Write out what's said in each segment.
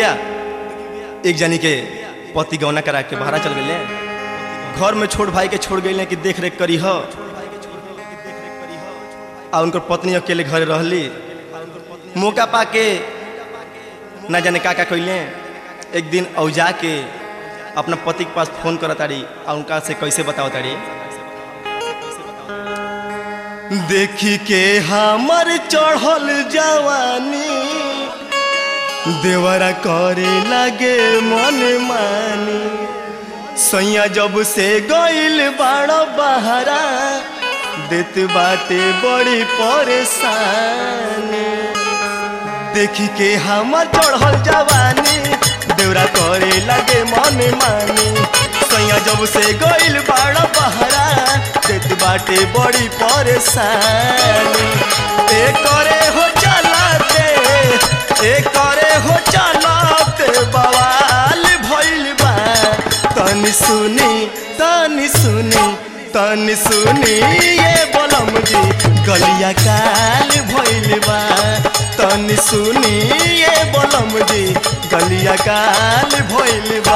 भैया एक जानी के पति गौना करा के बाहर चल गए, घर में छोट भाई के छोड़ गए कि देख रेख करी हो, और उनकर पत्नी अकेले घर रहली। मौका पाके ना जाने का कैले। एक दिन औजा के अपना पति के पास फोन करा तारी और उनका से कैसे बताओ तारी, देखी के हमर चढ़ल जवानी देवरा करे लगे मन मानी, सैया जब से गइल बाड़ा बहरा देत बाटे बड़ी परेशानी। देखी के हमर चढ़ल जवानी देवरा करे लगे मन मानी, सैया जब से गइल बाड़ा बहरा देत बाटे बड़ी परेशानी। ए करे हो चलाते हो चलाते बवाल भइल बा, तनी सुनी तनी सुनी तनी सुनी ये बलम जी गलिया काल भइल बा, तनी सुनी ये बलम जी गलिया काल भइल बा।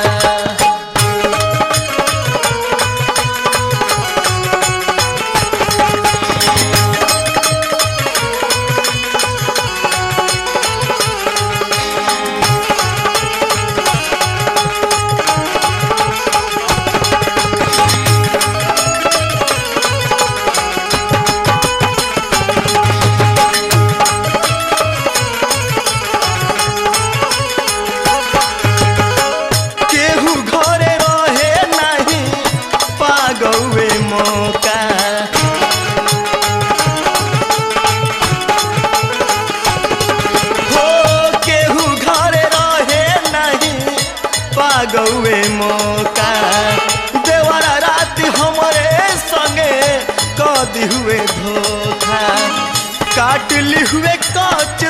गौए मौका देवरा रात हमारे संगे कदी हुए धोखा, काटली हुए कच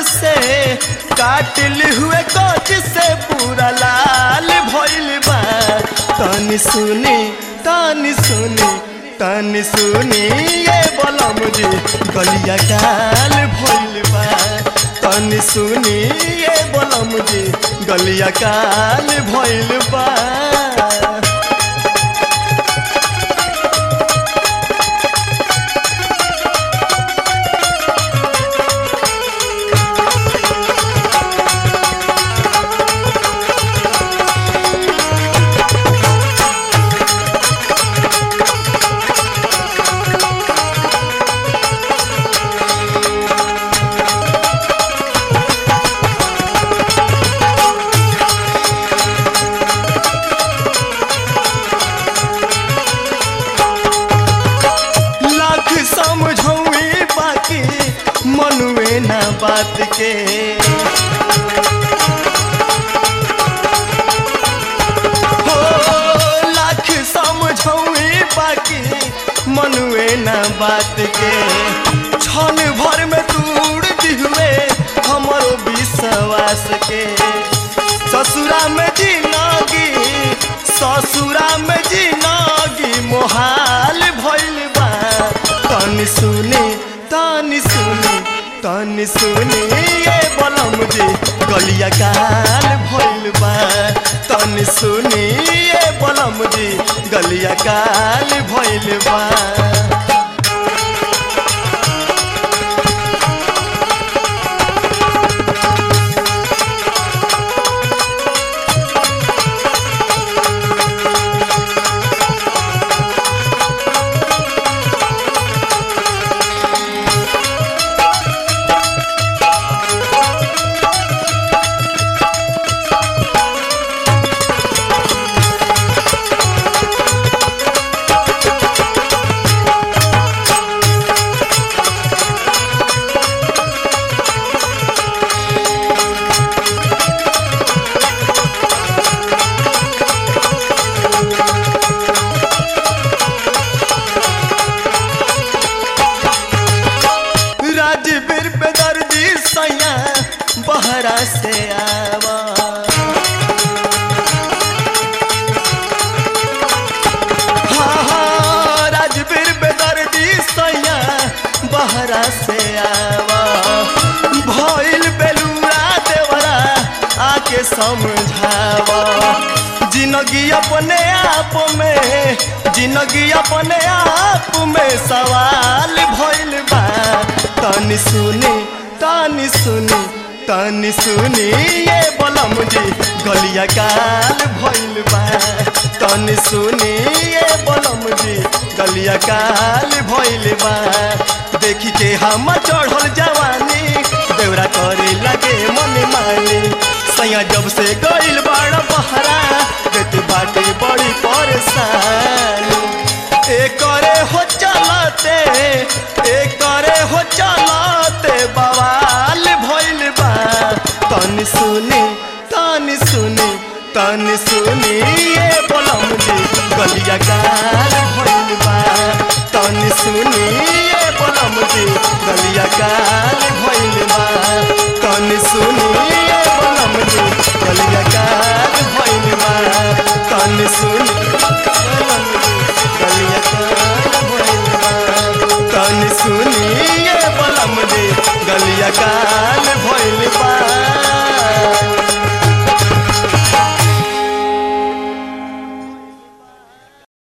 पूरा लाल भइल बा, तनी सुनी तनी सुनी तनी सुनी ये बलम जी गलिया काल भइल बा, तनी सुनी ये बलम जी गलिया काल भइल बा। मनुए ना बात के हो लाख समझौई बाकी मनुए ना बात के, क्षण भर में दूर दिहुए हमरो विश्वास के। ससुरा में जिंदगी मोहाल भइल बा, तनी सुनी तनी सुनी तनी सुनी ये बलम जी गलिया काल भइल बा, तनी सुनी ये बलम जी गलिया काल भइल बा। बहरा से आवा हाँ राजवीर बेदर्दी सैया बहरा से आवा, भइल बेलूरा देवरा आके समझावा जिंदगी अपने आप में जिंदगी अपने आप में सवाल भइल बा तनी सुनी तनी सुनी तनी सुनी ये बलम जी गलिया काल भइल बा तनी सुनी ये बलम जी गलिया काल भइल बा देखी के हम चढ़ल जवानी देवरा करे लगे मन मानी सैया जब से गइल बाड़ा बहरा देत बाटे बड़ी परेशानी करे हो चलते बवाल भइल बा तनी सुनी तनी सुनी तनी सुनी ये बलम जी गलिया काल भइल बा तनी सुनी ये बलम जी गलिया काल